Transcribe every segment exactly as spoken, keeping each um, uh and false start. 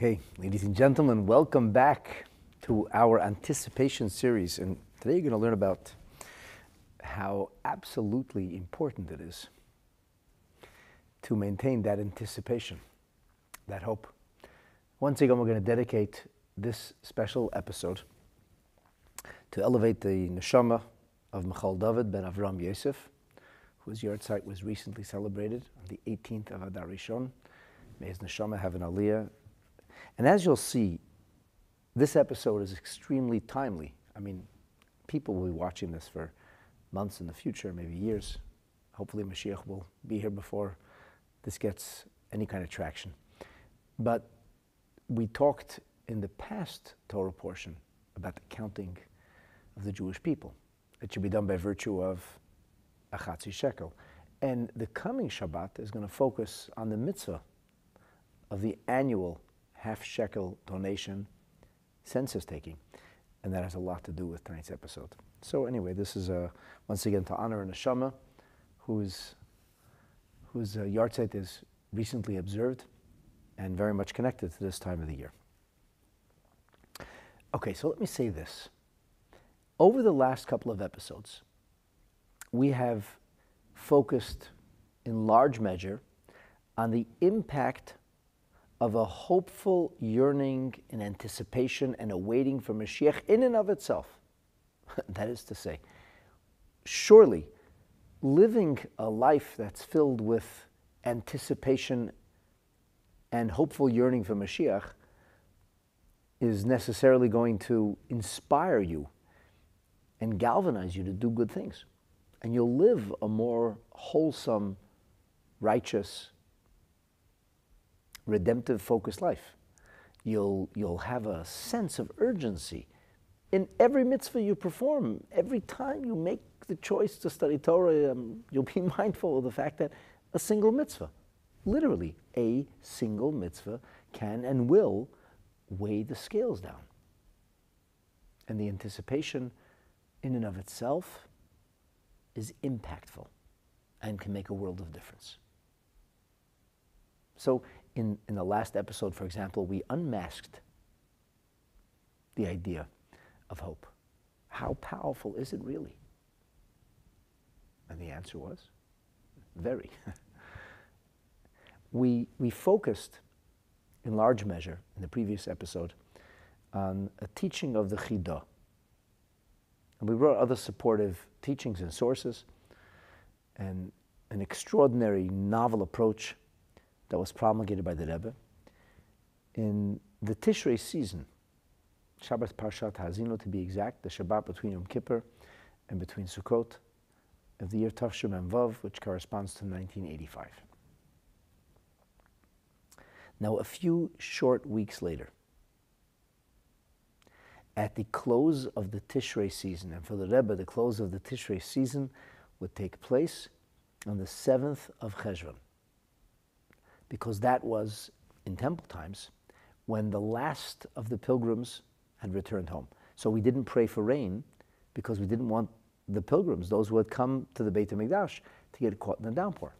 Okay, ladies and gentlemen, welcome back to our anticipation series. And today you're going to learn about how absolutely important it is to maintain that anticipation, that hope. Once again, we're going to dedicate this special episode to elevate the neshama of Michal David ben Avram Yosef, whose yahrzeit was recently celebrated on the eighteenth of Adar Rishon. May his neshama have an aliyah. And as you'll see, this episode is extremely timely. I mean, people will be watching this for months in the future, maybe years. Hopefully Mashiach will be here before this gets any kind of traction. But we talked in the past Torah portion about the counting of the Jewish people. It should be done by virtue of a chatzi shekel. And the coming Shabbat is going to focus on the mitzvah of the annual half shekel donation census taking. And that has a lot to do with tonight's episode. So anyway, this is uh, once again to honor a neshama whose, whose uh, yahrzeit is recently observed and very much connected to this time of the year. Okay, so let me say this. Over the last couple of episodes, we have focused in large measure on the impact of a hopeful yearning and anticipation and a waiting for Mashiach in and of itself. That is to say, surely living a life that's filled with anticipation and hopeful yearning for Mashiach is necessarily going to inspire you and galvanize you to do good things. And you'll live a more wholesome, righteous, redemptive focused life. You'll, you'll have a sense of urgency in every mitzvah you perform. Every time you make the choice to study Torah, um, you'll be mindful of the fact that a single mitzvah, literally a single mitzvah, can and will weigh the scales down. And the anticipation in and of itself is impactful and can make a world of difference. So in, in the last episode, for example, we unmasked the idea of hope. How powerful is it really? And the answer was, very. we, we focused in large measure in the previous episode on a teaching of the Chidah. And we brought other supportive teachings and sources and an extraordinary novel approach that was promulgated by the Rebbe. In the Tishrei season, Shabbat Parshat Ha'azinu to be exact, the Shabbat between Yom Kippur and between Sukkot of the year Tavshum Mem Vav, which corresponds to nineteen eighty-five. Now, a few short weeks later, at the close of the Tishrei season, and for the Rebbe, the close of the Tishrei season would take place on the seventh of Cheshvan, because that was, in temple times, when the last of the pilgrims had returned home. So we didn't pray for rain because we didn't want the pilgrims, those who had come to the Beit HaMikdash, to get caught in the downpour.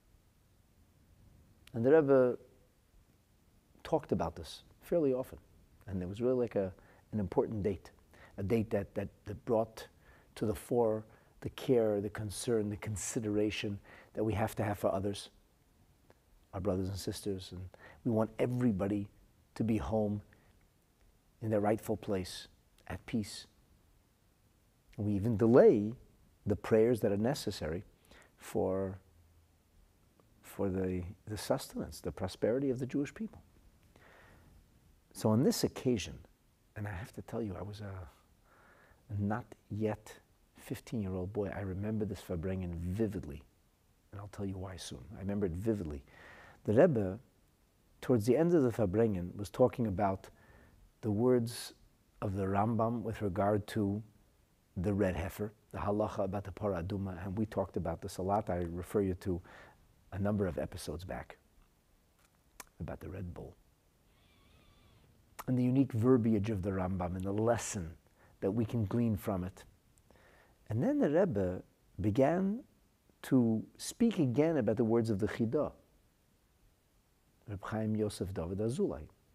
And the Rebbe talked about this fairly often. And it was really like a, an important date, a date that, that, that brought to the fore the care, the concern, the consideration that we have to have for others, our brothers and sisters, and we want everybody to be home in their rightful place, at peace. And we even delay the prayers that are necessary for, for the, the sustenance, the prosperity of the Jewish people. So on this occasion, and I have to tell you, I was a, a not yet fifteen-year-old boy. I remember this Farbrengen vividly, and I'll tell you why soon. I remember it vividly. The Rebbe, towards the end of the Farbrengen, was talking about the words of the Rambam with regard to the red heifer, the halacha about the parah aduma, and we talked about this a lot. I refer you to a number of episodes back about the red bull. And the unique verbiage of the Rambam and the lesson that we can glean from it. And then the Rebbe began to speak again about the words of the Chidah, Reb Chaim Yosef David Azulai.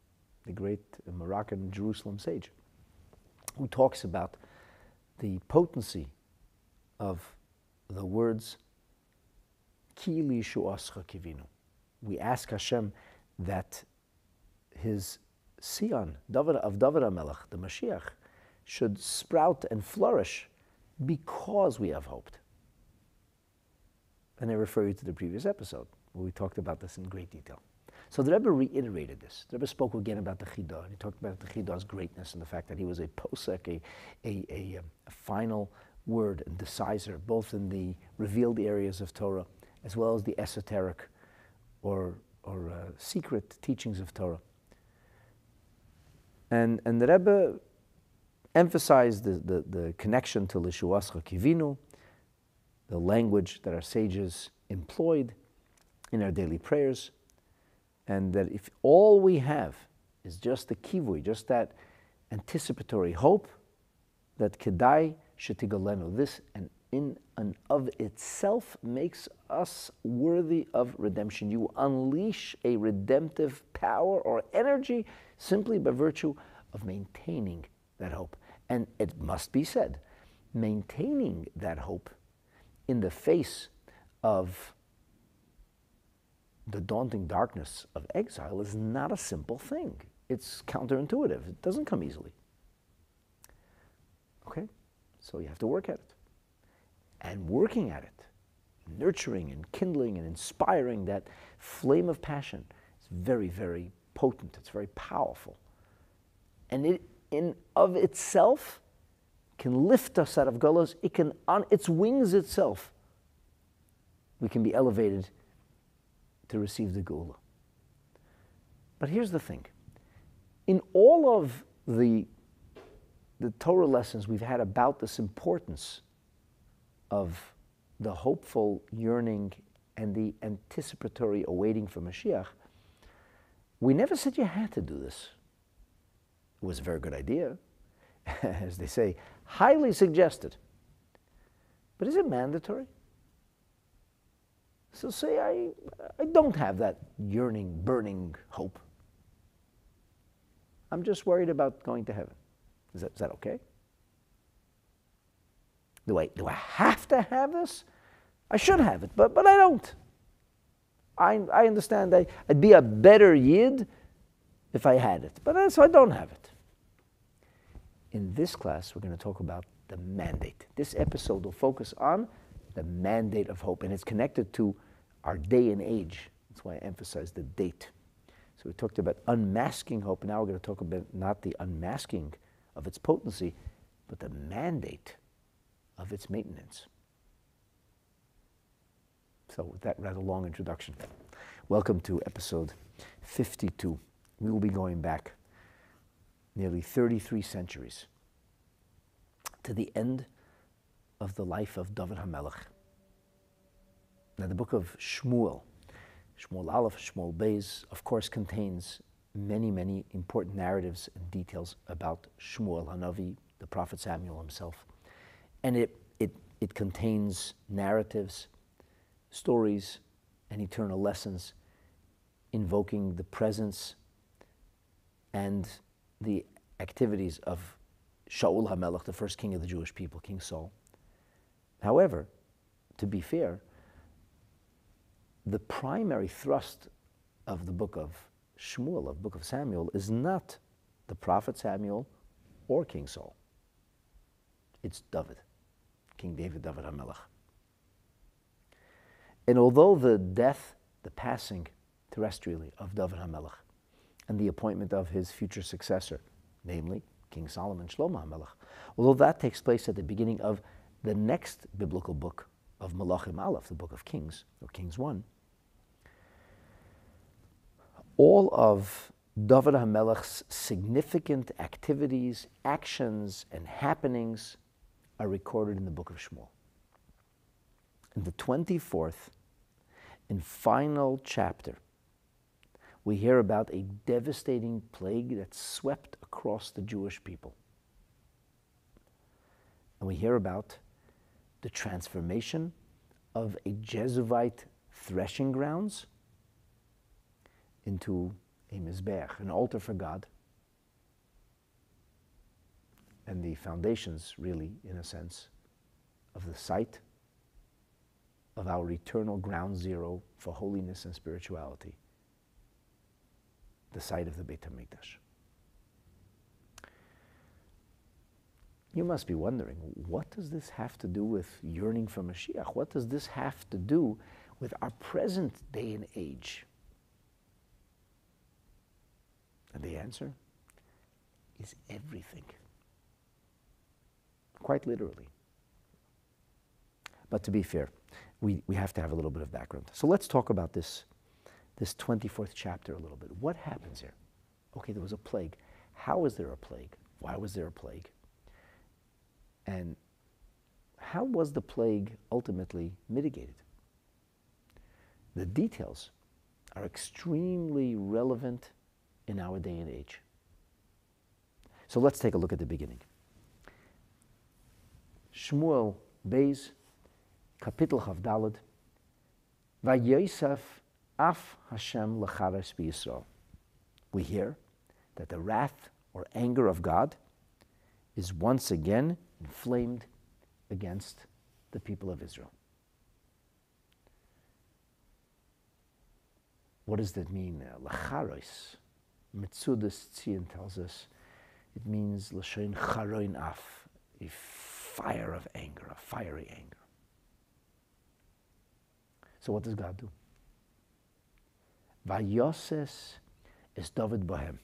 the great Moroccan Jerusalem sage, who talks about the potency of the words Ki lishuascha kivinu. We ask Hashem that his Sion, David, of David HaMelech, the Mashiach, should sprout and flourish because we have hoped. And I refer you to the previous episode where we talked about this in great detail. So the Rebbe reiterated this. The Rebbe spoke again about the Chidah, and he talked about the Chidah's greatness and the fact that he was a posek, a, a, a, a final word and decisor, both in the revealed areas of Torah as well as the esoteric or, or uh, secret teachings of Torah. And, and the Rebbe emphasized the, the, the connection to Lishuascha Kivinu, the language that our sages employed in our daily prayers, and that if all we have is just the kivui, just that anticipatory hope, that kedai shetigalenu, this and in and of itself makes us worthy of redemption. You unleash a redemptive power or energy simply by virtue of maintaining that hope. And it must be said, maintaining that hope in the face of the daunting darkness of exile is not a simple thing. It's counterintuitive. It doesn't come easily. Okay? So you have to work at it. And working at it, nurturing and kindling and inspiring that flame of passion is very, very potent. It's very powerful. And it, in of itself, can lift us out of gullahs. It can, on its wings itself, we can be elevated to receive the Geula. But here's the thing. In all of the, the Torah lessons we've had about this importance of the hopeful yearning and the anticipatory awaiting for Mashiach, we never said you had to do this. It was a very good idea, as they say, highly suggested. But is it mandatory? So say I, I don't have that yearning, burning hope. I'm just worried about going to heaven. Is that, is that okay? Do I, do I have to have this? I should have it, but, but I don't. I, I understand I, I'd be a better Yid if I had it, but uh, so I don't have it. In this class, we're going to talk about the mandate. This episode will focus on the mandate of hope, and it's connected to our day and age. That's why I emphasize the date. So we talked about unmasking hope, and now we're going to talk about not the unmasking of its potency, but the mandate of its maintenance. So with that rather long introduction, welcome to episode fifty-two. We will be going back nearly thirty-three centuries to the end of the life of David HaMelech. Now the book of Shmuel, Shmuel Aleph, Shmuel Beis, of course contains many, many important narratives and details about Shmuel HaNavi, the prophet Samuel himself. And it, it, it contains narratives, stories, and eternal lessons invoking the presence and the activities of Shaul HaMelech, the first king of the Jewish people, King Saul. However, to be fair, the primary thrust of the book of Shmuel, of the book of Samuel, is not the prophet Samuel or King Saul. It's David, King David, David HaMelech. And although the death, the passing terrestrially of David HaMelech and the appointment of his future successor, namely King Solomon, Shlomo HaMelech, although that takes place at the beginning of the next biblical book of Malachim Aleph, the book of Kings, or Kings one, all of David HaMelech's significant activities, actions, and happenings are recorded in the book of Shmuel. In the twenty-fourth and final chapter, we hear about a devastating plague that swept across the Jewish people. And we hear about the transformation of a Jezebite threshing grounds into a mizbeach, an altar for God, and the foundations, really, in a sense, of the site of our eternal ground zero for holiness and spirituality, the site of the Beit HaMikdash. You must be wondering, what does this have to do with yearning for Mashiach? What does this have to do with our present day and age? And the answer is everything. Quite literally. But to be fair, we, we have to have a little bit of background. So let's talk about this, this twenty-fourth chapter a little bit. What happens here? Okay, there was a plague. How was there a plague? Why was there a plague? And how was the plague ultimately mitigated? The details are extremely relevant in our day and age. So let's take a look at the beginning. Shmuel Beis, Kapitel Chavdalad, Vayosef af Hashem lechares b'Yisrael. We hear that the wrath or anger of God is once again inflamed against the people of Israel. What does that mean? Lacharos. Metzudas Tzion tells us it means Lashon charoin af, a fire of anger, a fiery anger. So what does God do? Vayoses es David bohem.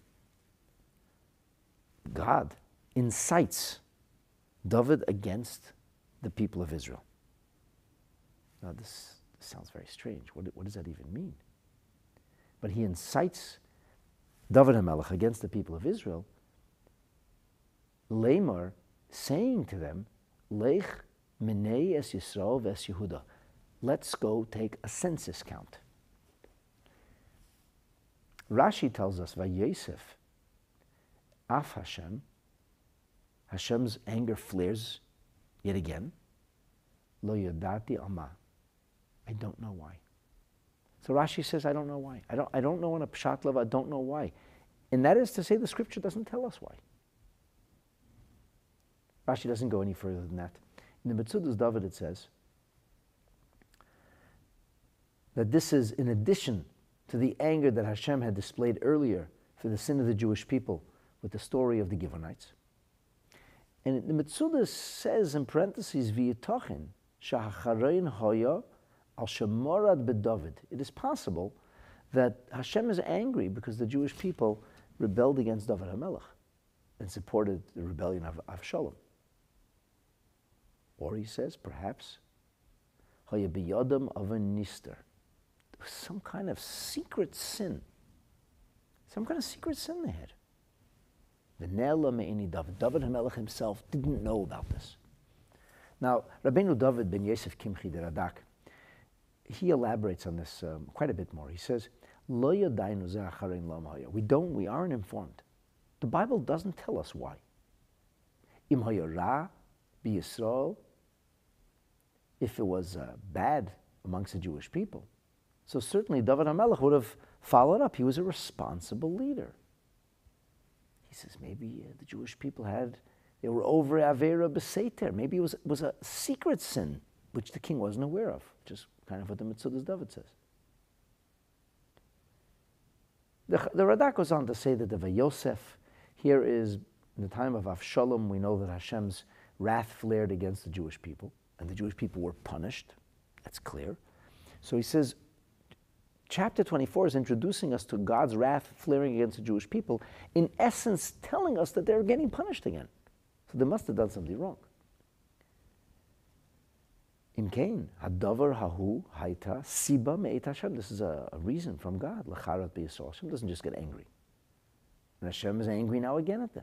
God incites David against the people of Israel. Now this, this sounds very strange. What, what does that even mean? But he incites David HaMelech against the people of Israel, Lamar, saying to them, Lech minei es Yisrael ves Yehuda. Let's go take a census count. Rashi tells us, Vayosef af Hashem, Hashem's anger flares yet again. Lo yadati alma. I don't know why. So Rashi says, I don't know why. I don't, I don't know in a pshat lev, I don't know why. And that is to say the scripture doesn't tell us why. Rashi doesn't go any further than that. In the Metzudas David it says that this is in addition to the anger that Hashem had displayed earlier for the sin of the Jewish people with the story of the Givonites. And the Metzudas says in parentheses, V'yitochin shahacharein hoya al shemorad beDavid. It is possible that Hashem is angry because the Jewish people rebelled against David HaMelech and supported the rebellion of Avshalom. Or he says, perhaps, hoya biyadam of a nister. There was some kind of secret sin. Some kind of secret sin they had. V'ne'ela me'ini David. David HaMelech himself didn't know about this. Now, Rabbeinu David ben Yosef Kimchi de Radak, he elaborates on this um, quite a bit more. He says, Lo yadaynu ze acharein lam haya. We don't, we aren't informed. The Bible doesn't tell us why. Im haya ra b'Yisrael, if it was uh, bad amongst the Jewish people. So certainly David HaMelech would have followed up. He was a responsible leader. He says maybe uh, the Jewish people had, they were over Avera B'Seiter. Maybe it was, was a secret sin which the king wasn't aware of, which is kind of what the Metzudas David says. The, the Radak goes on to say that the Vayosef here is, in the time of Avshalom, we know that Hashem's wrath flared against the Jewish people, and the Jewish people were punished. That's clear. So he says, chapter twenty-four is introducing us to God's wrath flaring against the Jewish people, in essence telling us that they're getting punished again. So they must have done something wrong. In Cain, Hadavar Hahu Haita Siba Me'et Hashem. This is a, a reason from God. Lacharat b'Yisrael. Hashem doesn't just get angry. And Hashem is angry now again at them.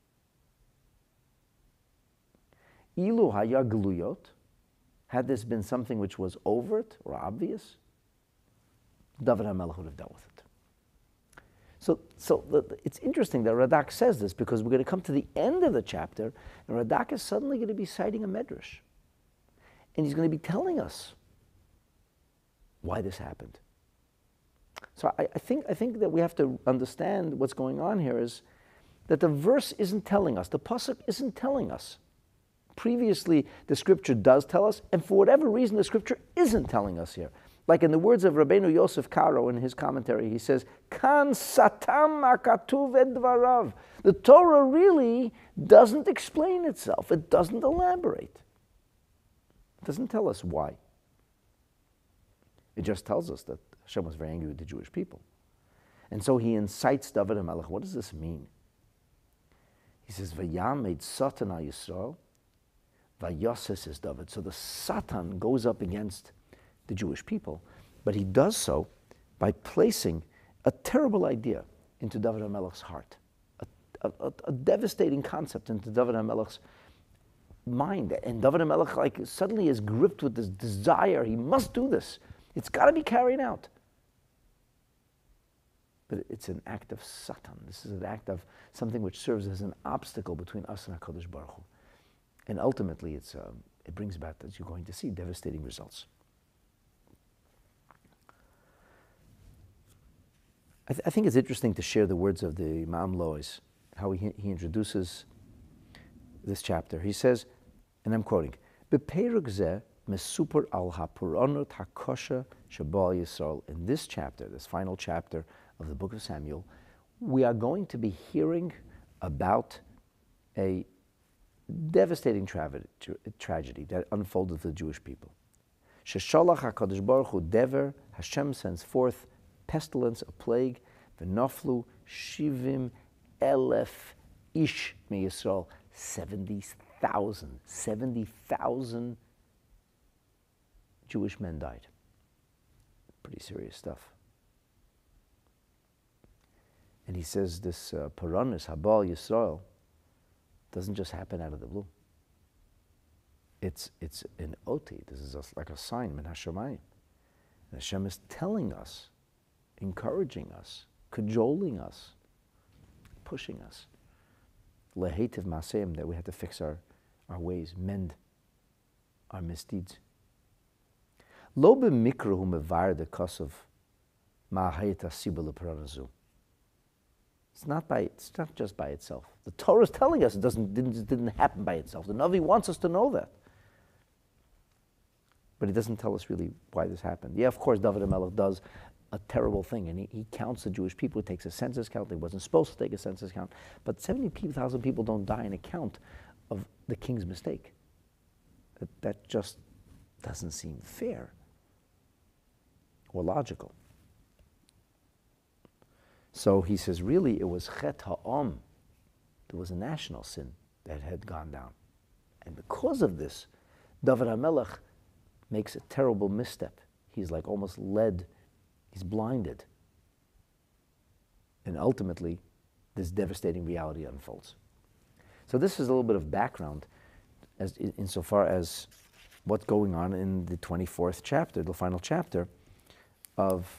Ilu Haya Gluyot. Had this been something which was overt or obvious, David HaMelech would have dealt with it. So, so the, the, it's interesting that Radak says this because we're going to come to the end of the chapter and Radak is suddenly going to be citing a medrash. And he's going to be telling us why this happened. So I, I think I think that we have to understand what's going on here is that the verse isn't telling us, the pasuk isn't telling us. Previously, the scripture does tell us, and for whatever reason, the scripture isn't telling us here. Like in the words of Rabbeinu Yosef Karo in his commentary, he says, Kan satam akatuv edvarav. The Torah really doesn't explain itself. It doesn't elaborate. It doesn't tell us why. It just tells us that Hashem was very angry with the Jewish people. And so he incites David HaMelech. What does this mean? He says, Vayamed Satan al Yisrael, Vayoses is David. So the Satan goes up against the Jewish people, but he does so by placing a terrible idea into David HaMelech's heart, a, a, a devastating concept into David HaMelech's mind. And David HaMelech like suddenly is gripped with this desire. He must do this. It's got to be carried out. But it's an act of Satan. This is an act of something which serves as an obstacle between us and HaKadosh Baruch Hu. And ultimately, it's, uh, it brings about, as you're going to see, devastating results. I, th- I think it's interesting to share the words of the Ma'am Lois, how he, he introduces this chapter. He says, and I'm quoting, "Beperuk zeh mesupar al hapuronot hakosha shabal Yisrael." In this chapter, this final chapter of the book of Samuel, we are going to be hearing about a devastating tra- tra- tragedy that unfolded for the Jewish people. Sheshalach HaKadosh Baruch Hu dever, Hashem sends forth pestilence, a plague, v'noflu shivim elef ish me Yisrael, seventy thousand, seventy thousand Jewish men died. Pretty serious stuff. And he says this uh, Paranis, Habal Yisrael, doesn't just happen out of the blue. It's it's an oti. This is a, like a sign, min hashamayim. And Hashem is telling us, encouraging us, cajoling us, pushing us. Lehetiv maseim, that we have to fix our, our ways, mend our misdeeds. Lo b'mikra hu mevar the cause of ma'hayet hasiba leparanazu. It's not by. It's not just by itself. The Torah is telling us it doesn't didn't, didn't happen by itself. The Navi wants us to know that, but it doesn't tell us really why this happened. Yeah, of course, David HaMelech does a terrible thing, and he, he counts the Jewish people. He takes a census count. He wasn't supposed to take a census count, but seventy thousand people don't die in account of the king's mistake. That, that just doesn't seem fair or logical. So he says, really, it was chet ha'om. There was a national sin that had gone down. And because of this, David HaMelech makes a terrible misstep. He's like almost led, he's blinded. And ultimately, this devastating reality unfolds. So this is a little bit of background as in, insofar as what's going on in the twenty-fourth chapter, the final chapter of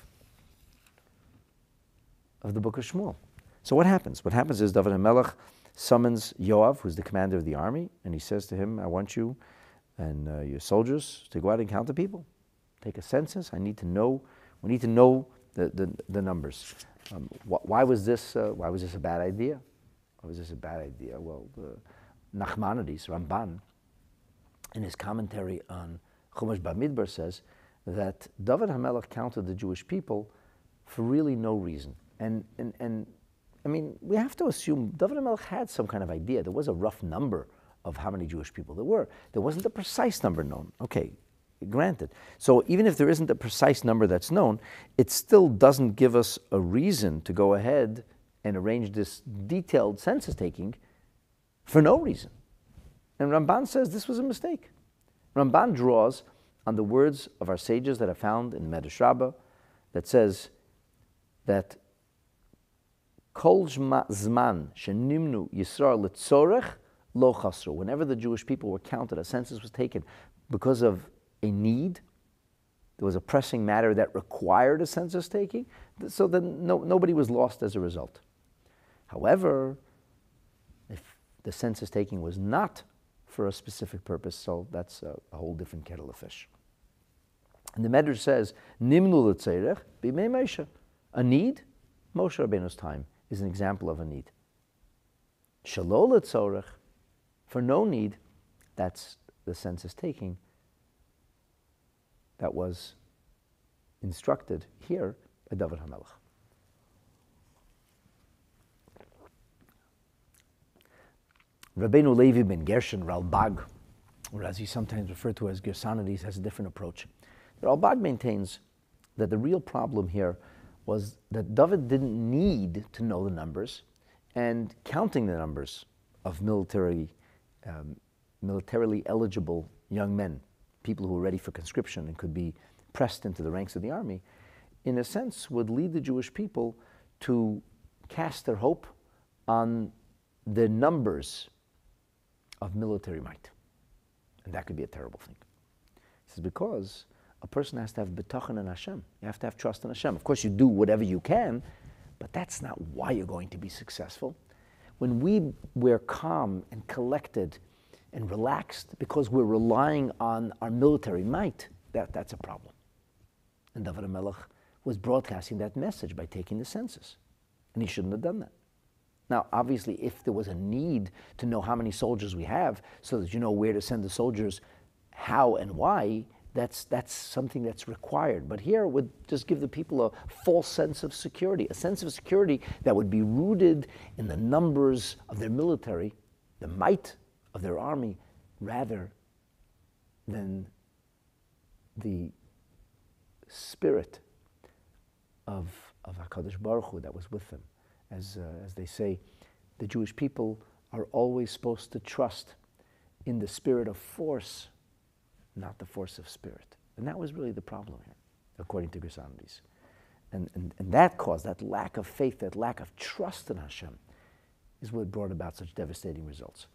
of the book of Shmuel. So what happens? What happens is David HaMelech summons Yoav, who's the commander of the army, and he says to him, I want you and uh, your soldiers to go out and count the people. Take a census. I need to know, we need to know the, the, the numbers. Um, wh- why was this uh, Why was this a bad idea? Why was this a bad idea? Well, the Nachmanides, Ramban, in his commentary on Chumash Bamidbar says that David HaMelech counted the Jewish people for really no reason. And, and, and I mean, we have to assume David HaMelech had some kind of idea. There was a rough number of how many Jewish people there were. There wasn't a precise number known. Okay, granted. So even if there isn't a precise number that's known, it still doesn't give us a reason to go ahead and arrange this detailed census taking for no reason. And Ramban says this was a mistake. Ramban draws on the words of our sages that are found in Medrash Rabbah that says that Kol zman shenimnu Yisrael letzorech lo chasru. Whenever the Jewish people were counted, a census was taken because of a need, there was a pressing matter that required a census taking, so then no, nobody was lost as a result. However, if the census taking was not for a specific purpose, so that's a, a whole different kettle of fish. And the Medrash says, Nimnu letzorech b'mei Moshe. A need, Moshe Rabbeinu's time, is an example of a need. Shelo letzorech, for no need, that's the census taking that was instructed here by David HaMelech. Rabbeinu Levi ben Gershon, Ralbag, or as he's sometimes referred to as Gersonides, has a different approach. The Ralbag maintains that the real problem here was that David didn't need to know the numbers, and counting the numbers of military, um, militarily eligible young men, people who were ready for conscription and could be pressed into the ranks of the army, in a sense would lead the Jewish people to cast their hope on the numbers of military might. And that could be a terrible thing. He says, because a person has to have bitachon in Hashem. You have to have trust in Hashem. Of course, you do whatever you can, but that's not why you're going to be successful. When we, we're calm and collected and relaxed because we're relying on our military might, that, that's a problem. And David HaMelech was broadcasting that message by taking the census. And he shouldn't have done that. Now, obviously, if there was a need to know how many soldiers we have so that you know where to send the soldiers, how and why, that's, that's something that's required. But here it would just give the people a false sense of security, a sense of security that would be rooted in the numbers of their military, the might of their army, rather than the spirit of, of HaKadosh Baruch Hu that was with them. As, uh, as they say, the Jewish people are always supposed to trust in the spirit of force, not the force of spirit. And that was really the problem here, according to Gersonides. And, and, and that caused, that lack of faith, that lack of trust in Hashem, is what brought about such devastating results.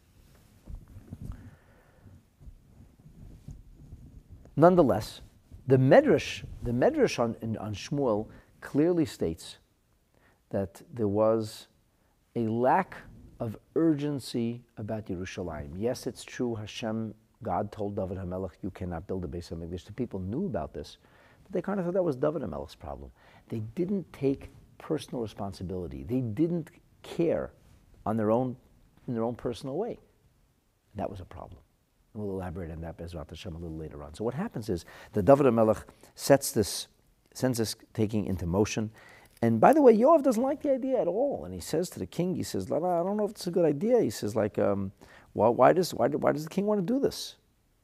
Nonetheless, the Medrash, the Medrash on, in, on Shmuel clearly states that there was a lack of urgency about Yerushalayim. Yes, it's true, Hashem, God told David HaMelech, you cannot build a Beis HaMikdash. The people knew about this, but they kind of thought that was David HaMelech's problem. They didn't take personal responsibility. They didn't care on their own, in their own personal way. That was a problem. And we'll elaborate on that, Bezrat Hashem, a little later on. So what happens is that David HaMelech sets this census taking into motion. And by the way, Yoav doesn't like the idea at all. And he says to the king, he says, I don't know if it's a good idea. He says, like, um, why, why, does, why, why does the king want to do this?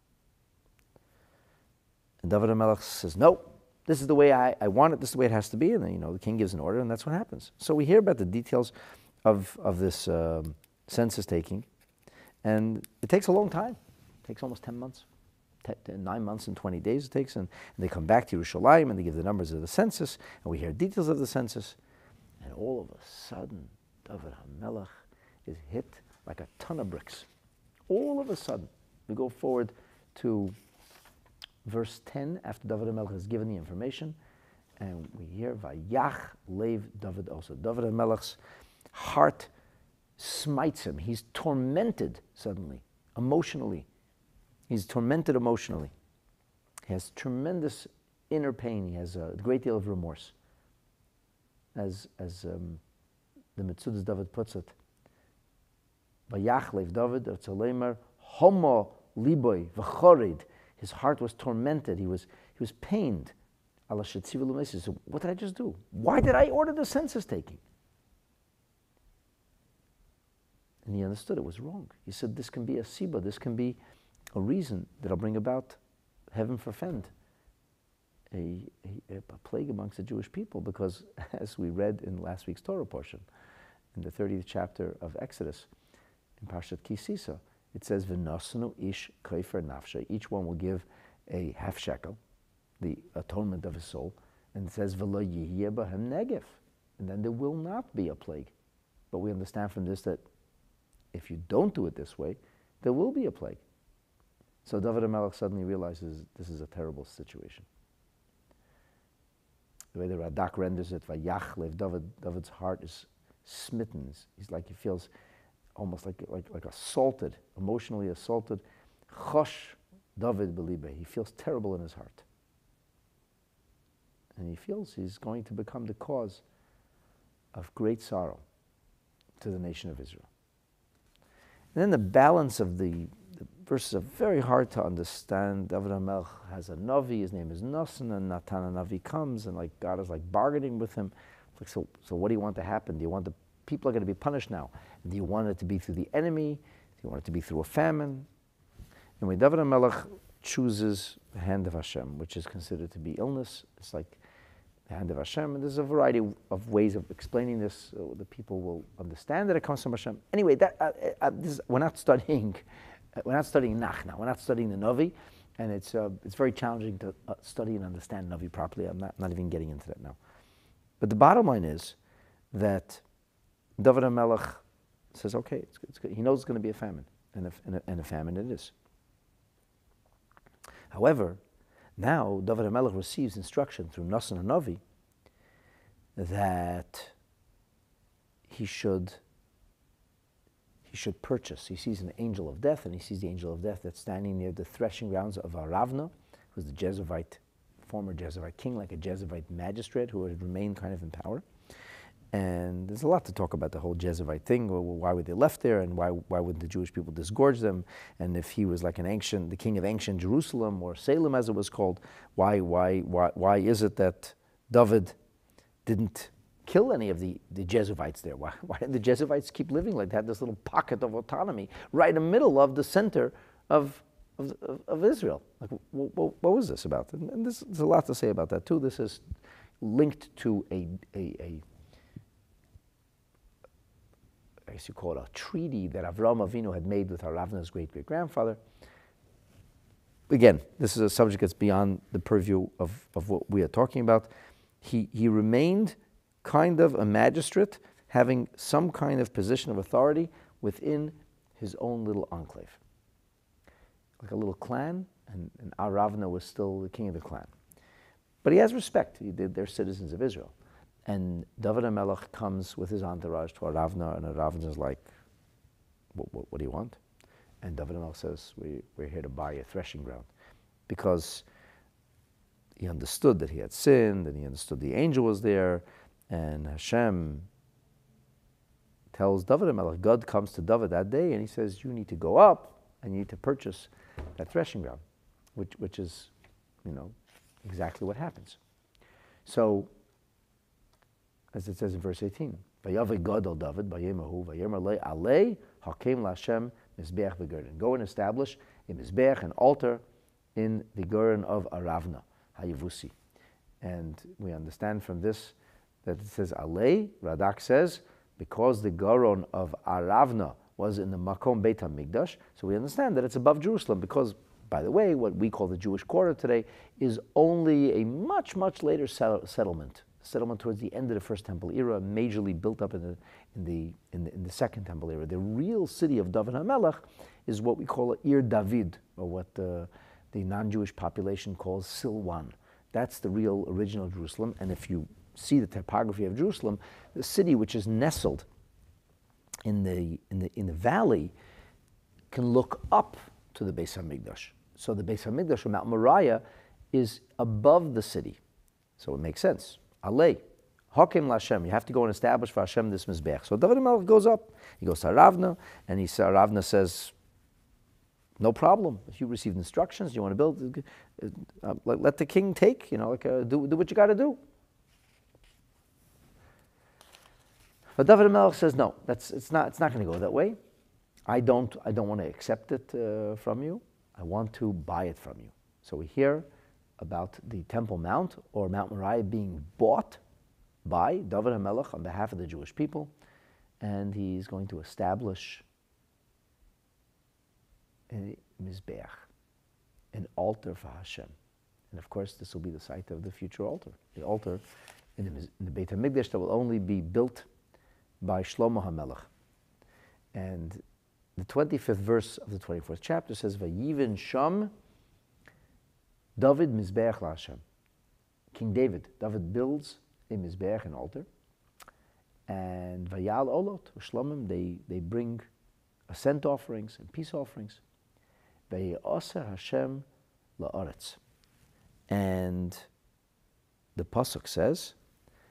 And David HaMelech says, no, this is the way I, I want it, this is the way it has to be. And then, you know, the king gives an order, and that's what happens. So we hear about the details of, of this um, census taking. And it takes a long time. It takes almost ten months. Nine months and twenty days it takes, and, and they come back to Yerushalayim and they give the numbers of the census, and we hear details of the census, and all of a sudden, David HaMelech is hit like a ton of bricks. All of a sudden, we go forward to verse ten, after David HaMelech has given the information, and we hear, Vayach Lev David also. David HaMelech's heart smites him. He's tormented suddenly, emotionally. He's tormented emotionally. He has tremendous inner pain. He has a great deal of remorse. As, as um, the Metzudas David puts it, Vayach Lev David, Erzalemer, Homo Liboy, V'chorid. His heart was tormented. He was, he was pained. Allah Shetziv Lumesis. So what did I just do? Why did I order the census taking? And he understood it was wrong. He said, this can be a siba, this can be a reason that'll bring about, heaven forfend, a, a, a plague amongst the Jewish people, because as we read in last week's Torah portion, in the thirtieth chapter of Exodus, in Parshat Ki Sisa, it says, V'nosnu ish kofer nafsha, each one will give a half shekel, the atonement of his soul, and it says, V'lo yihye b'hem negef, and then there will not be a plague. But we understand from this that if you don't do it this way, there will be a plague. So David HaMelech suddenly realizes this is a terrible situation. The way the Radak renders it, Vayach Lev David, David's heart is smitten. He's like, he feels almost like, like, like assaulted, emotionally assaulted. Chosh David Belibe, he feels terrible in his heart. And he feels he's going to become the cause of great sorrow to the nation of Israel. And then the balance of the, the verses are very hard to understand. David HaMelech has a Navi, his name is Nasan, and Natan Navi comes, and like God is like bargaining with him. Like, so, so what do you want to happen? Do you want the people are going to be punished now? Do you want it to be through the enemy? Do you want it to be through a famine? And when David HaMelech chooses the hand of Hashem, which is considered to be illness, it's like the hand of Hashem, and there's a variety of ways of explaining this so the people will understand that it comes from Hashem. Anyway, that, uh, uh, this is, we're not studying, uh, we're not studying Nach now. We're not studying the Navi, and it's uh, it's very challenging to uh, study and understand Navi properly. I'm not not even getting into that now. But the bottom line is that David HaMelech says, okay, it's, it's good. He knows it's going to be a famine, and a, and, a, and a famine it is. However, now David HaMelech receives instruction through Nasan HaNavi that he should he should purchase. He sees an angel of death, and he sees the angel of death that's standing near the threshing grounds of Aravna, who's the Jezebite, former Jezebite king, like a Jezebite magistrate who had remained kind of in power. And there's a lot to talk about the whole Jezebite thing. Well, why were they left there, and why why would the Jewish people disgorge them? And if he was like an ancient, the king of ancient Jerusalem, or Salem as it was called, why why why why is it that David didn't kill any of the, the Jezebites there? Why why did the Jezebites keep living like that? This little pocket of autonomy right in the middle of the center of of, of, of Israel. Like, what, what, what was this about? And, and this, there's a lot to say about that too. This is linked to a a, a I guess you call it a treaty that Avraham Avinu had made with Aravna's great-great-grandfather. Again, this is a subject that's beyond the purview of, of what we are talking about. He, he remained kind of a magistrate, having some kind of position of authority within his own little enclave. Like a little clan, and, and Aravna was still the king of the clan. But he has respect. He did, they're citizens of Israel. And David HaMelech comes with his entourage to Aravna, and Aravna is like, what, what, what do you want? And David HaMelech says, we, we're here to buy a threshing ground. Because he understood that he had sinned, and he understood the angel was there, and Hashem tells David HaMelech, God comes to David that day, and he says, you need to go up, and you need to purchase that threshing ground, which, which is, you know, exactly what happens. So, as it says in verse eighteen, Vayave Gadol David, Vayemahu, Vayemer Alei, Hakem Lashem, Mizbeach V'Gurden. Go and establish a Mizbeach, an altar, in the Gurden of Aravna, Hayevusi. And we understand from this that it says Alei, Radak says, because the Gurden of Aravna was in the Makom Beit HaMikdash, so we understand that it's above Jerusalem, because, by the way, what we call the Jewish quarter today is only a much, much later settlement. Settlement towards the end of the First Temple era, majorly built up in the in the in the, in the Second Temple era. The real city of David HaMelech is what we call Ir David, or what the, the non-Jewish population calls Silwan. That's the real original Jerusalem. And if you see the topography of Jerusalem, the city which is nestled in the in the in the valley can look up to the Beis HaMikdash. So the Beis HaMikdash, or Mount Moriah, is above the city. So it makes sense. Alei, Hakem Lashem. You have to go and establish for Hashem this Mizbeach. So David HaMelech goes up. He goes to Aravna, and he Aravna says, no problem. If you received instructions, you want to build, uh, let, let the king take, you know, like uh, do, do what you got to do. But David HaMelech says, no, that's, it's not, it's not going to go that way. I don't, I don't want to accept it uh, from you. I want to buy it from you. So we hear about the Temple Mount, or Mount Moriah, being bought by David HaMelech on behalf of the Jewish people, and he's going to establish a Mizbeach, an altar for Hashem. And of course, this will be the site of the future altar, the altar in the, in the Beit HaMikdash that will only be built by Shlomo HaMelech. And the twenty-fifth verse of the twenty-fourth chapter says, Vayivin Sham David Mizbeach LaHashem. King David, David builds a Mizbeach, an altar, and Vayal Olot, Shlomim, they, they bring ascent offerings and peace offerings. Vayasa Hashem la'aretz. And the Pasuk says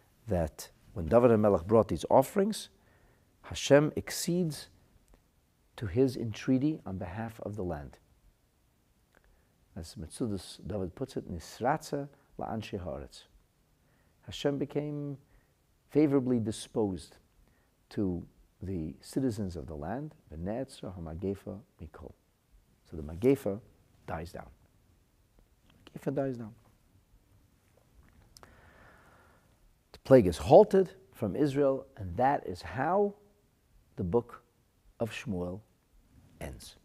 that when David HaMelech brought these offerings, Hashem exceeds to his entreaty on behalf of the land. As Metzudas David puts it, Nisratza la'anshe haaretz. Hashem became favorably disposed to the citizens of the land, v'ne'etzra ha'magefa mikol. So the magefa dies down. Magefa dies down. The plague is halted from Israel, and that is how the book of Shmuel ends.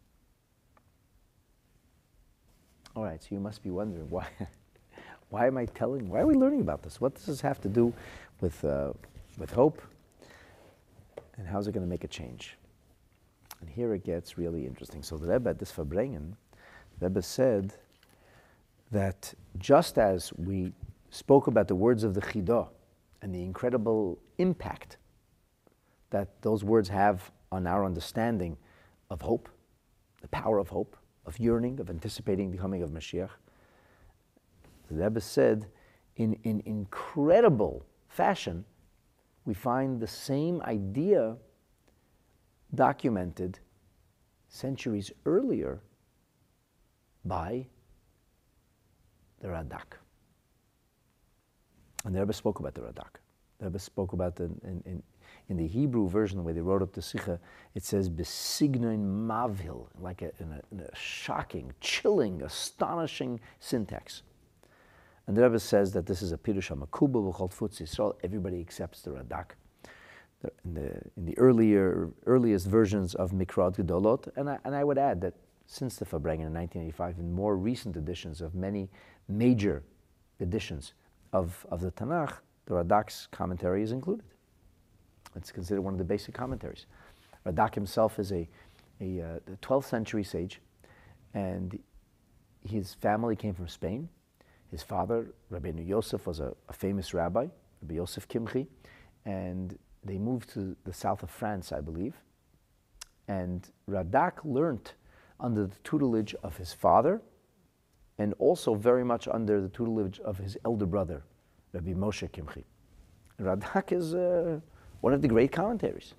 All right, so you must be wondering, why why am I telling, why are we learning about this? What does this have to do with, uh, with hope? And how's it going to make a change? And here it gets really interesting. So the Rebbe at this Verbringen, the Rebbe said that just as we spoke about the words of the Chidah and the incredible impact that those words have on our understanding of hope, the power of hope, of yearning, of anticipating the coming of Mashiach, the Rebbe said, in, in incredible fashion, we find the same idea documented centuries earlier by the Radak. And the Rebbe spoke about the Radak. The Rebbe spoke about the, in, in, in the Hebrew version, the way they wrote up the Sikha, it says besignon mavhil, like a, in, a, in a shocking, chilling, astonishing syntax. And the Rebbe says that this is a Pirush HaMakubal v'chol Tfutz Yisrael. Everybody accepts the Radak. In the, in the earlier, earliest versions of Mikrot Gedolot, and I, and I would add that since the Verbringen in nineteen eighty-five, in more recent editions of many major editions of, of the Tanakh, the Radak's commentary is included. It's considered one of the basic commentaries. Radak himself is a, a uh, twelfth century sage, and his family came from Spain. His father, Rabbeinu Yosef, was a, a famous rabbi, Rabbi Yosef Kimchi, and they moved to the south of France, I believe. And Radak learnt under the tutelage of his father, and also very much under the tutelage of his elder brother, Rabbi Moshe Kimchi. Radak is uh, one of the great commentaries,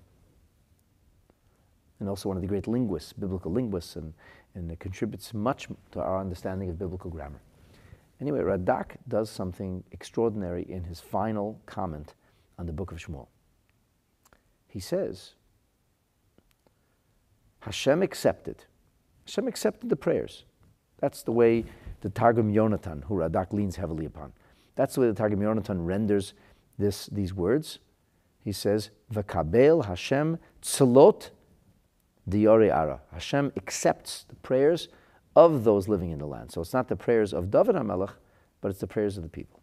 and also one of the great linguists, biblical linguists, and, and it contributes much to our understanding of biblical grammar. Anyway, Radak does something extraordinary in his final comment on the book of Shmuel. He says, Hashem accepted. Hashem accepted the prayers. That's the way the Targum Yonatan, who Radak leans heavily upon, that's the way the Targum Yonatan renders this, these words. He says, V'kabel Hashem tzolot diyorei ara. Hashem accepts the prayers of those living in the land. So it's not the prayers of David HaMelech, but it's the prayers of the people.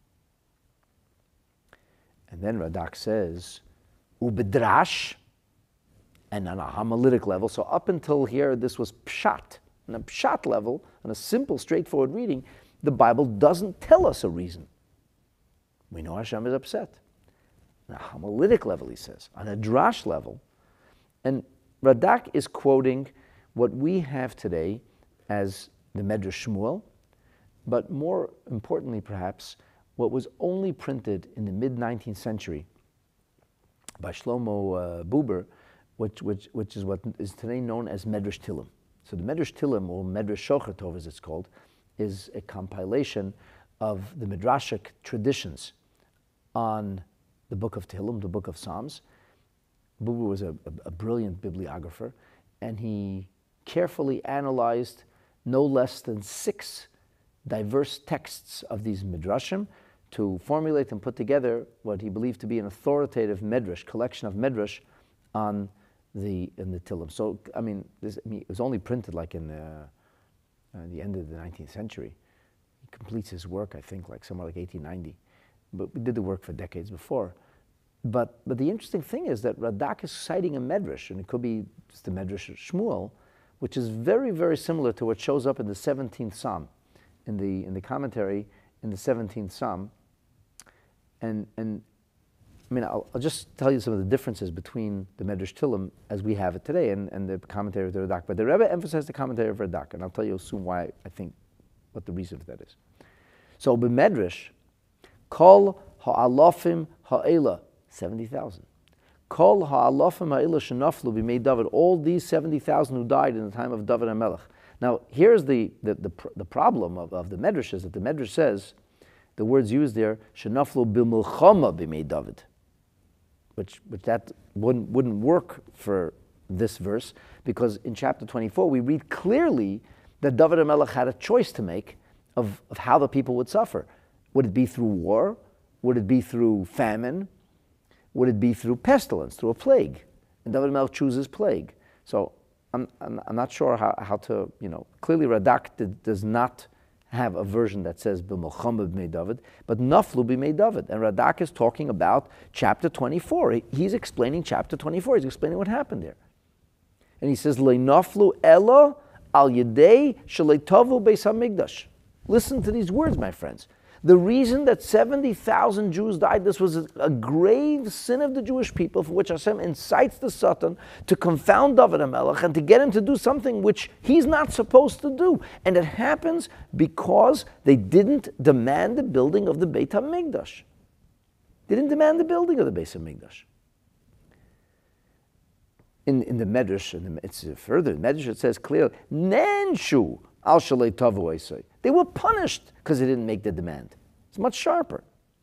And then Radak says, Ubedrash, and on a homiletic level, so up until here this was pshat. On a pshat level, on a simple, straightforward reading, the Bible doesn't tell us a reason. We know Hashem is upset. On a homiletic level, he says. On a drash level, and Radak is quoting what we have today as the Medrash Shmuel, but more importantly perhaps, what was only printed in the mid-nineteenth century by Shlomo uh, Buber, which, which, which is what is today known as Medrash Tillim. So the Medrash Tillim, or Medrash Shocher Tov as it's called, is a compilation of the Midrashic traditions on the book of Tehillim, the book of Psalms. Buber was a, a, a brilliant bibliographer, and he carefully analyzed no less than six diverse texts of these midrashim to formulate and put together what he believed to be an authoritative medrash, collection of medrash on the in the Tillim. So, I mean, this, I mean, it was only printed like in the, uh, the end of the nineteenth century. He completes his work, I think, like somewhere like eighteen ninety. But we did the work for decades before. But but the interesting thing is that Radak is citing a medrash, and it could be just the medrash of Shmuel, which is very, very similar to what shows up in the seventeenth Psalm, in the in the commentary in the seventeenth Psalm. And and I mean, I'll, I'll just tell you some of the differences between the Medrash Tillim as we have it today and, and the commentary of the Radak. But the Rebbe emphasized the commentary of Radak, and I'll tell you soon why I think what the reason for that is. So b'Medrash, kol ha'alofim ha'ela, seventy thousand. Kol ha'alofim ha'ila shenaflu b'mei David, all these seventy thousand who died in the time of David HaMelech. Now, here's the, the, the, the problem of, of the Medrash, is that the Medrash says, the words used there, shenaflu b'milchama b'mei David, which, which that wouldn't, wouldn't work for this verse, because in chapter twenty-four we read clearly that David HaMelech had a choice to make of, of how the people would suffer. Would it be through war? Would it be through famine? Would it be through pestilence, through a plague? And David HaMelech chooses plague. So I'm, I'm, I'm not sure how, how to, you know, clearly Radak did, does not have a version that says b'milchama b'mei David, but naflu b'mei David. And Radak is talking about chapter twenty-four. He, he's explaining chapter twenty-four. He's explaining what happened there. And he says, le naflu ella al yedei shalei tavu beis hamikdash. Listen to these words, my friends. The reason that seventy thousand Jews died, this was a, a grave sin of the Jewish people, for which Hashem incites the Satan to confound David HaMelech and to get him to do something which he's not supposed to do. And it happens because they didn't demand the building of the Beit HaMikdash. They didn't demand the building of the Beit HaMikdash. In, in the Medrash, and it's further, in the Medrash it says clearly, Nenshu al shalei tavu eisai. They were punished because they didn't make the demand. It's much sharper.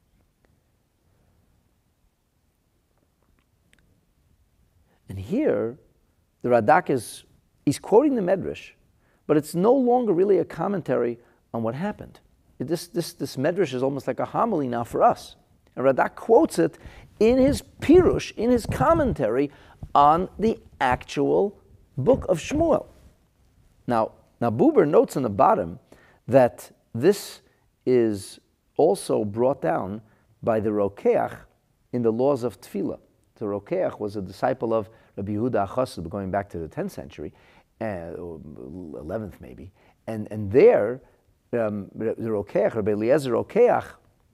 And here, the Radak is, he's quoting the Medrash, but it's no longer really a commentary on what happened. This, this, this Medrash is almost like a homily now for us. And Radak quotes it in his Pirush, in his commentary on the actual book of Shmuel. Now, now Buber notes on the bottom that this is also brought down by the Rokeach in the laws of Tefillah. The Rokeach was a disciple of Rabbi Yehuda HaChassid, going back to the tenth century, uh, eleventh maybe. And, and there, um, the Rokeach, Rabbi Eliezer Rokeach,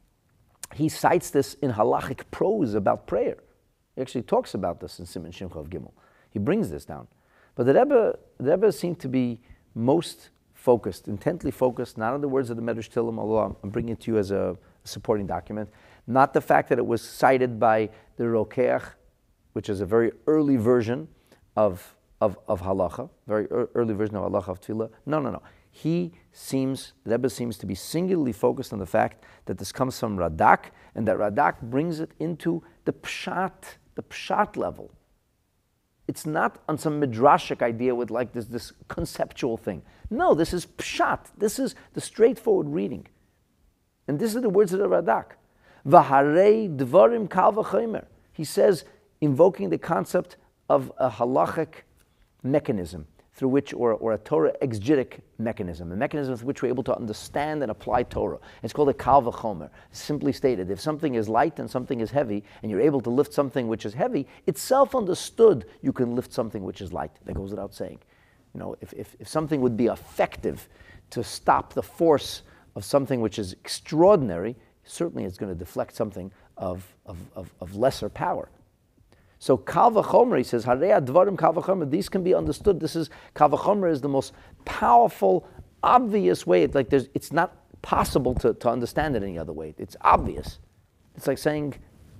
he cites this in halachic prose about prayer. He actually talks about this in Siman Shimcha of Gimel. He brings this down. But the Rebbe, the Rebbe seemed to be most focused, intently focused, not on the words of the Medrash Tillim, although I'm, I'm bringing it to you as a supporting document, not the fact that it was cited by the Rokeach, which is a very early version of, of, of halacha, very er, early version of halacha of tefillah. No, no, no. He seems, the Rebbe seems to be singularly focused on the fact that this comes from Radak, and that Radak brings it into the pshat, the pshat level. It's not on some midrashic idea with like this, this conceptual thing. No, this is pshat. This is the straightforward reading. And this is the words of the Radak. V'harei dvarim kal v'chomer. He says, invoking the concept of a halachic mechanism through which, or, or a Torah exegetic mechanism, a mechanism with which we're able to understand and apply Torah. It's called a kal v'chomer. Simply stated, if something is light and something is heavy, and you're able to lift something which is heavy, it's self-understood you can lift something which is light. That goes without saying. You know, if, if, if something would be effective to stop the force of something which is extraordinary, certainly it's going to deflect something of, of, of, of lesser power. So kal v'chomer, he says, harei advarim kal v'chomer, these can be understood. This is, kal v'chomer is the most powerful, obvious way. It's like there's, it's not possible to, to understand it any other way. It's obvious. It's like saying,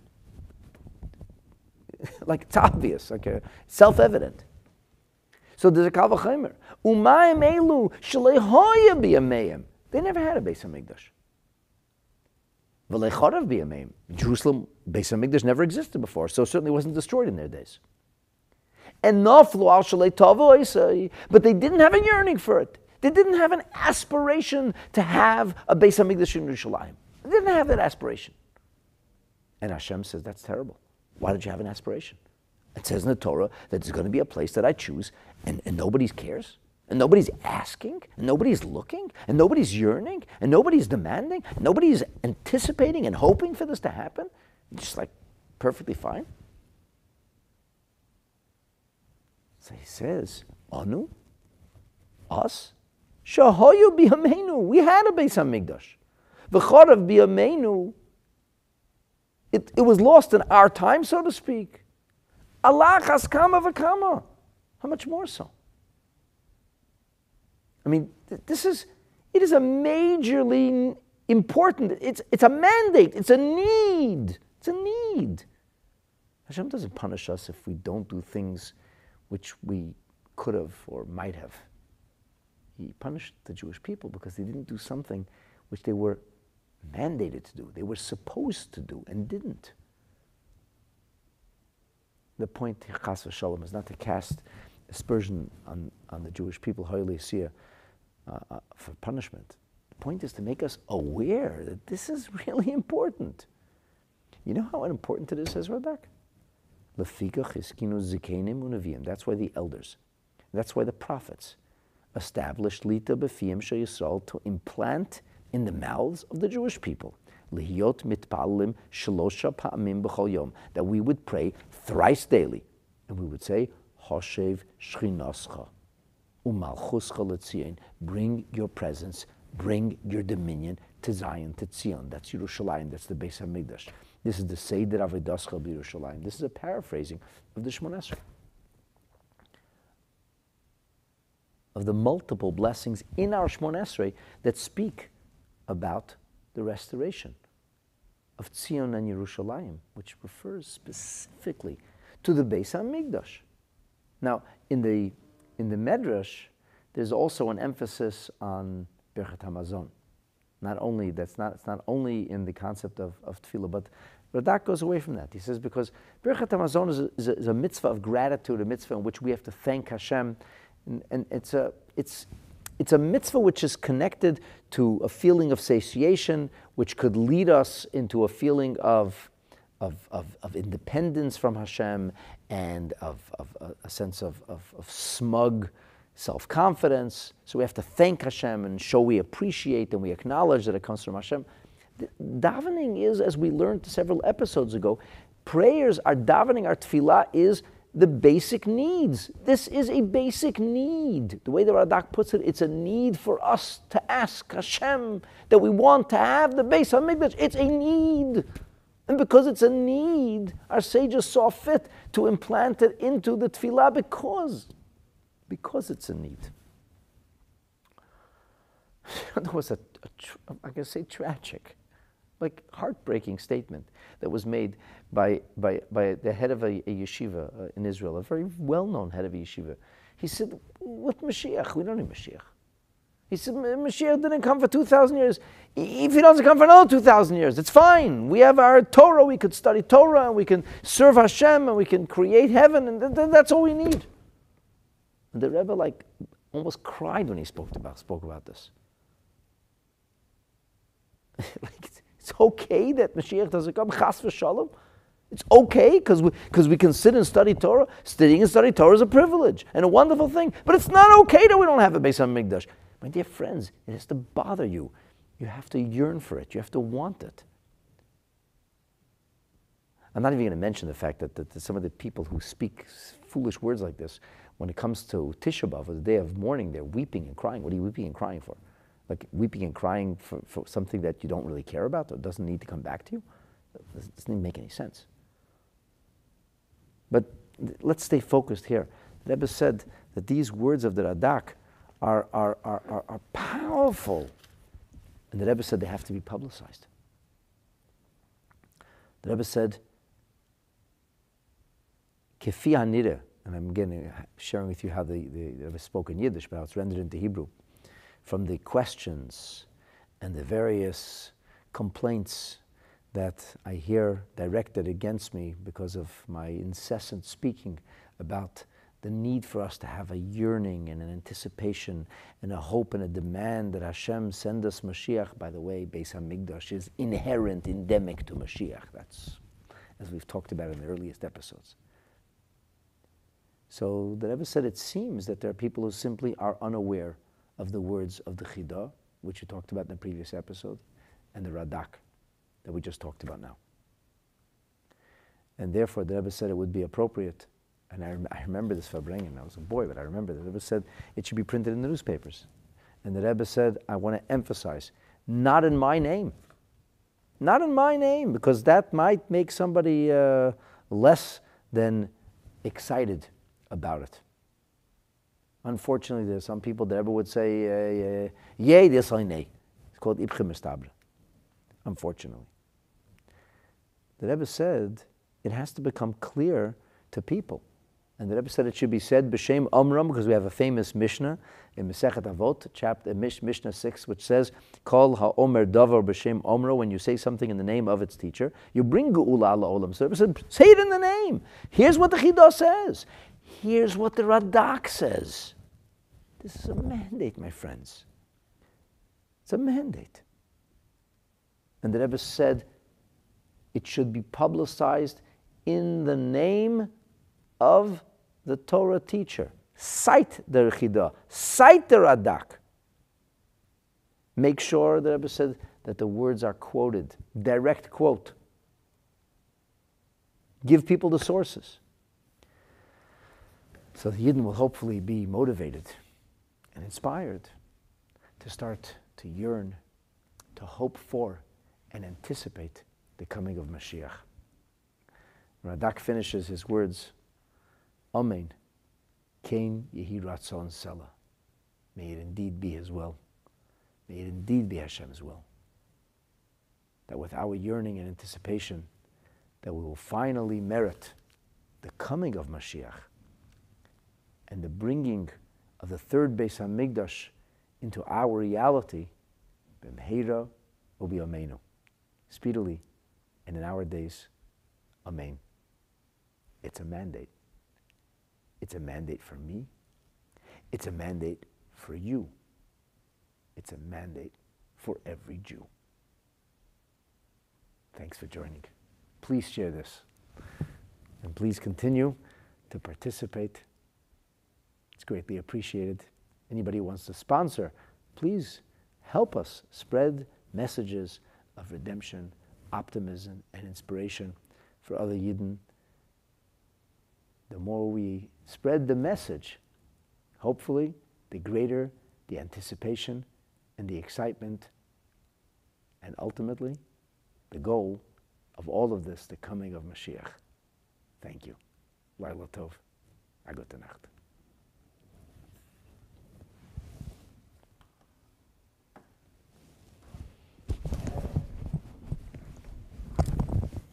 like it's obvious, like a, self-evident. So there's a kal v'chomer. Umayim elu shalei hoya b'yameim. They never had a Beis HaMikdash. Jerusalem, Beis HaMikdash never existed before, so it certainly wasn't destroyed in their days. And naflu al shalei tavu, but they didn't have a yearning for it. They didn't have an aspiration to have a Beis HaMikdash in Yerushalayim. They didn't have that aspiration. And Hashem says, that's terrible. Why did you have an aspiration? It says in the Torah that there's going to be a place that I choose, and, and nobody cares. And nobody's asking, and nobody's looking, and nobody's yearning, and nobody's demanding, and nobody's anticipating and hoping for this to happen. It's just like perfectly fine. So he says, Anu, us, shahoyu biyameinu, we had a Beis HaMikdash. V'charav biyameinu, it it was lost in our time, so to speak. Allah chaskama v'kama. How much more so? I mean, th- this is, it is a majorly important, it's, it's a mandate, it's a need, it's a need. Hashem doesn't punish us if we don't do things which we could have or might have. He punished the Jewish people because they didn't do something which they were mandated to do. They were supposed to do and didn't. The point, chas v'shalom, is not to cast aspersion on, on the Jewish people, uh, uh, for punishment. The point is to make us aware that this is really important. You know how important it is, says Radak? Lefikach hiskinu zikenim unavim. That's why the elders, that's why the prophets established Lita B'fiyim Shel Yisrael to implant in the mouths of the Jewish people Lihiyot mitpalim shlosha pa'amim b'chol yom, that we would pray thrice daily, and we would say Hoshev Shchinoscha Umalchuscha L'Tzion, bring your presence, bring your dominion to Zion, to Tzion. That's Yerushalayim, that's the Beis HaMikdash. This is the Seder Avodascha B'Yerushalayim. This is a paraphrasing of the Shemona Esrei, of the multiple blessings in our Shemona Esrei that speak about the restoration of Tzion and Yerushalayim, which refers specifically to the Beis HaMikdash. Now, in the in the Medrash, there's also an emphasis on Birchat HaMazon. Not only that's not it's not only in the concept of, of tefillah, but Radak goes away from that. He says because Birchat HaMazon is a, is, a, is a mitzvah of gratitude, a mitzvah in which we have to thank Hashem, and, and it's a it's it's a mitzvah which is connected to a feeling of satiation, which could lead us into a feeling of of of, of independence from Hashem and of, of a, a sense of, of, of smug self-confidence. So we have to thank Hashem and show we appreciate and we acknowledge that it comes from Hashem. The, davening is, as we learned several episodes ago, prayers, our davening, our tefillah is the basic needs. This is a basic need. The way the Radak puts it, it's a need for us to ask Hashem that we want to have the Beis HaMikdash. It's a need. And because it's a need, our sages saw fit to implant it into the tefillah because Because it's a need. That was a, a I can say tragic, like heartbreaking statement that was made by, by, by the head of a, a yeshiva uh, in Israel, a very well-known head of a yeshiva. He said, what Mashiach? We don't need Mashiach. He said, Mashiach didn't come for two thousand years. If he doesn't come for another two thousand years, it's fine. We have our Torah, we could study Torah, and we can serve Hashem, and we can create heaven, and th- th- that's all we need. And the Rebbe like almost cried when he spoke about spoke about this. Like it's, it's okay that Mashiach doesn't come, chas v'shalom. It's okay because we because we can sit and study Torah. Studying and studying Torah is a privilege and a wonderful thing. But it's not okay that we don't have a Beis HaMikdash. My dear friends, it has to bother you. You have to yearn for it. You have to want it. I'm not even going to mention the fact that, that, that some of the people who speak foolish words like this, when it comes to Tisha B'Av, or the day of mourning, they're weeping and crying. What are you weeping and crying for? Like weeping and crying for, for something that you don't really care about or doesn't need to come back to you? It doesn't even make any sense. But let's stay focused here. The Rebbe said that these words of the Radak are, are, are, are, are powerful. And the Rebbe said they have to be publicized. The Rebbe said, Kefi hanireh, and I'm again sharing with you how the, the, the Rebbe spoke in Yiddish, but how it's rendered into Hebrew, from the questions and the various complaints that I hear directed against me because of my incessant speaking about the need for us to have a yearning and an anticipation and a hope and a demand that Hashem send us Mashiach. By the way, Beis HaMikdash is inherent, endemic to Mashiach. That's, as we've talked about in the earliest episodes. So the Rebbe said it seems that there are people who simply are unaware of the words of the Chidah, which we talked about in the previous episode, and the Radak that we just talked about now. And therefore the Rebbe said it would be appropriate, and I, rem- I remember this Farbrengen, I was a boy, but I remember the Rebbe said it should be printed in the newspapers. And the Rebbe said, I want to emphasize, not in my name. Not in my name, because that might make somebody uh, less than excited about it. Unfortunately, there are some people that ever would say, yay, this I nay. It's called Ibchim Estabra. Unfortunately. The Rebbe said, it has to become clear to people. And the Rebbe said it should be said b'shem Omram, because we have a famous Mishnah in Masechet Avot, chapter Mish, Mishnah six, which says, "Kol ha'omer davar b'shem Omra." When you say something in the name of its teacher, you bring geula la'olam. So the Rebbe said, say it in the name. Here's what the Chidah says. Here's what the Radak says. This is a mandate, my friends. It's a mandate. And the Rebbe said it should be publicized in the name of the Torah teacher. Cite the Chidah, cite the Radak. Make sure, the Rebbe said, that the words are quoted, direct quote. Give people the sources. So the Yidden will hopefully be motivated and inspired to start to yearn, to hope for, and anticipate the coming of Mashiach. Radak finishes his words, Amen. Kain yehi ratzon sela. May it indeed be His will. May it indeed be Hashem's will. That with our yearning and anticipation, that we will finally merit the coming of Mashiach and the bringing of the third Beis HaMikdash into our reality, b'mheira u'biyameinu, speedily and in our days. Amen. It's a mandate. It's a mandate for me. It's a mandate for you. It's a mandate for every Jew. Thanks for joining. Please share this. And please continue to participate. It's greatly appreciated. Anybody who wants to sponsor, please help us spread messages of redemption, optimism, and inspiration for other Yidden. The more we spread the message, hopefully, the greater the anticipation and the excitement, and ultimately, the goal of all of this, the coming of Mashiach. Thank you. Laila Tov. Agut Nacht.